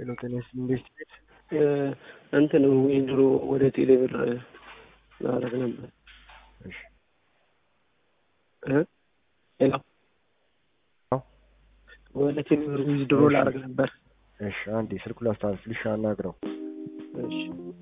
ቴሌቴሌስ ኢንቨስትሜንት እንትን ዊንድሮ ወደ ቴሌብር ላደርግ ነበር። እሺ ሄሎ ወደ ቴሌብር ዊንድሮ ላደርግ ነበር። እሺ አንዴ ስልኩ ላስተላልፍልሽ አናግረው። እሺ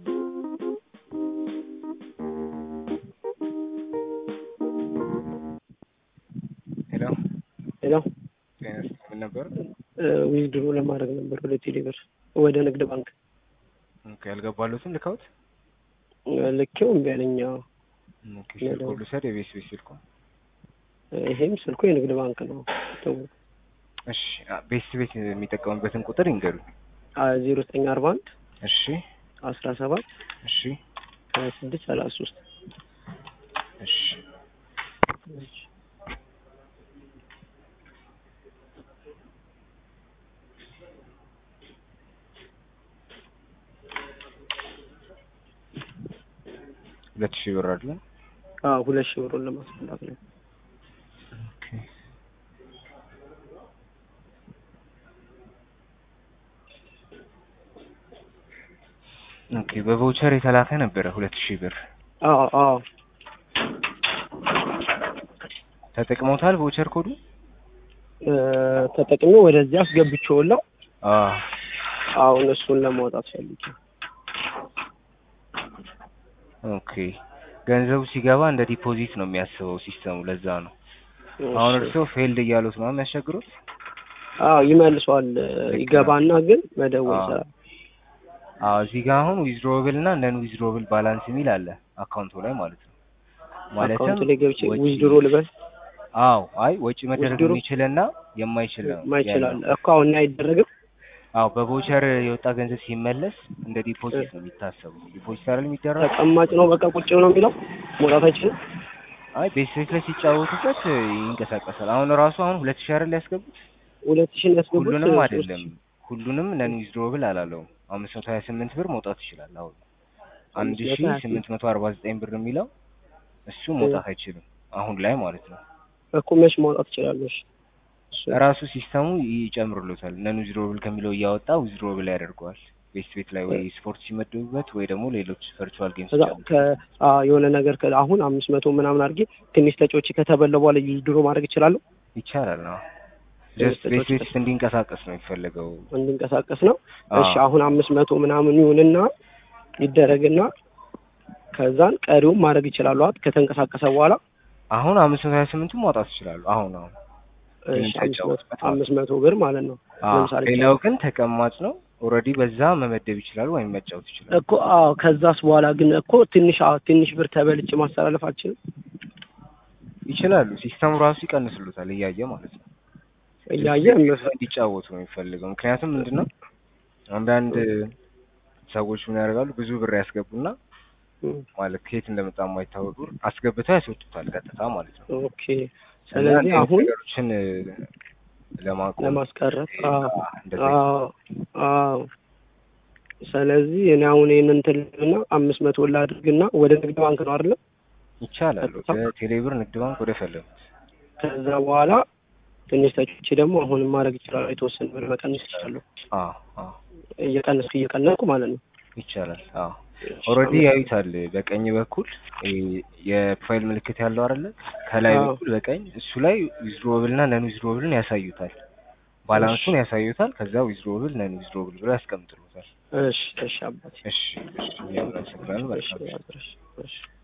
ሄሎ ሄሎ ምን ነበር? ዊንድሮ ለማድረግ ነበር ወደ ቴሌብር ወደ ንግድ ባንክ። ኦኬ ያልገባሉትን ልካውት ልኬው እምቢ አለኝ። ኦኬ ስልኩ ልውሰድ የቤት ስልኩ ይሄም ስልኩ የንግድ ባንክ ነው። እሺ ቤት የሚጠቀሙበትን ቁጥር ይንገሩኝ። 0941 እሺ 17 እሺ 26 33 እሺ ሁለት ሺህ ብር አይደል? 2000 ብሩን ለማስፈላት ነው። ኦኬ በቮቸር የተላከ ነበረ 2000 ብር። አዎ ተጠቅመውታል ቮቸር ኮዱ? ተጠቅሜ ወደዚህ አስገብቼዋለሁ። አሁን እሱን ለማውጣት ፈልጌ። ኦኬ ገንዘቡ ሲገባ እንደ ዲፖዚት ነው የሚያስበው ሲስተሙ፣ ለዛ ነው። አሁን እርስዎ ፌልድ እያሉት ነው የሚያስቸግሩት? ይመልሰዋል። ይገባና ግን መደወል ይችላል። እዚህ ጋር አሁን ዊዝድሮብል እና ነን ዊዝድሮብል ባላንስ የሚል አለ አካውንቱ ላይ ማለት ነው። ማለትም አካውንቱ ላይ ገብቼ ዊዝድሮ ልበል? አይ ወጪ መደረግ የሚችልና የማይችል ነው የማይችላል እኮ አሁን አይደረግም። በቮቸር የወጣ ገንዘብ ሲመለስ እንደ ዲፖዚት ነው የሚታሰበው። ዲፖዚት አይደል የሚደረገው? ተቀማጭ ነው በቃ ቁጭ ነው የሚለው መውጣት አይችልም። ቤት ላይ ሲጫወቱበት ይንቀሳቀሳል። አሁን ራሱ 2000 አይደል ያስገቡት? 2000 ያስገቡት ሁሉንም አይደለም፣ ሁሉንም ነን ዊዝድሮብል አላለውም። 528 ብር መውጣት ይችላል። አሁን 1849 ብር የሚለው እሱ መውጣት አይችልም አሁን ላይ ማለት ነው እኮ። መች መውጣት ይችላልሽ? ራሱ ሲስተሙ ይጨምርሉታል። ነን ዊዝድሮብል ከሚለው እያወጣ ዊዝድሮብል ያደርገዋል። ቤት ላይ ወይ ስፖርት ሲመደቡበት ወይ ደግሞ ሌሎች ቨርቹዋል ጌምስ የሆነ ነገር አሁን 500 ምናምን አድርጌ ትንሽ ተጫውቼ ከተበለ በኋላ ዊዝድሮ ማድረግ ይችላል። ይቻላል ነው ጀስት ቤት እንዲንቀሳቀስ ነው የሚፈልገው። እንዲንቀሳቀስ ነው። እሺ አሁን 500 ምናምን ይሁንና ይደረግና ከዛን ቀሪውን ማድረግ ይችላል ከተንቀሳቀሰ በኋላ። አሁን 528 ማውጣት ይችላል። አሁን እሺ 500 ብር ማለት ነው። ለምሳሌ ሌላው ግን ተቀማጭ ነው። ኦሬዲ በዛ መመደብ ይችላል ወይም መጫወት ይችላል እኮ። ከዛስ በኋላ ግን እኮ ትንሽ ብር ተበልጭ ማስተላለፍ አልችልም? ይችላሉ። ሲስተሙ ራሱ ይቀንስሉታል እያየ ማለት ነው። እያየ እንዲጫወቱ ነው የሚፈልገው። ምክንያቱም ምንድነው አንዳንድ ሰዎች ምን ያደርጋሉ፣ ብዙ ብር ያስገቡና ማለት ከየት እንደመጣ የማይታወቅ ብር አስገብተው ያስወጡታል ቀጥታ ማለት ነው። ኦኬ ስለዚህ አሁን ነገሮችን ለማስቀረት ስለዚህ እኔ አሁን ይሄንን እንትልና 500 ላድርግና ወደ ንግድ ባንክ ነው አይደል? ይቻላል። ከቴሌብር ንግድ ባንክ ወደ ፈለጉት። ከዛ በኋላ ትንሽ ተጭቼ ደግሞ አሁን ማድረግ ይችላል። የተወሰነ ብር መቀነስ ይችላል። እየቀነስኩ ማለት ነው። ይቻላል። ኦሬዲ ያዩታል። በቀኝ በኩል የፕሮፋይል ምልክት ያለው አይደለ? ከላይ በኩል በቀኝ እሱ ላይ ዊዝድሮብል እና ነን ዊዝድሮብልን ያሳዩታል። ባላንሱን ያሳዩታል። ከዛ ዊዝድሮብል ነን ዊዝድሮብል ብለው ያስቀምጡታል። እሺ አባቴ። እሺ ያው ነው።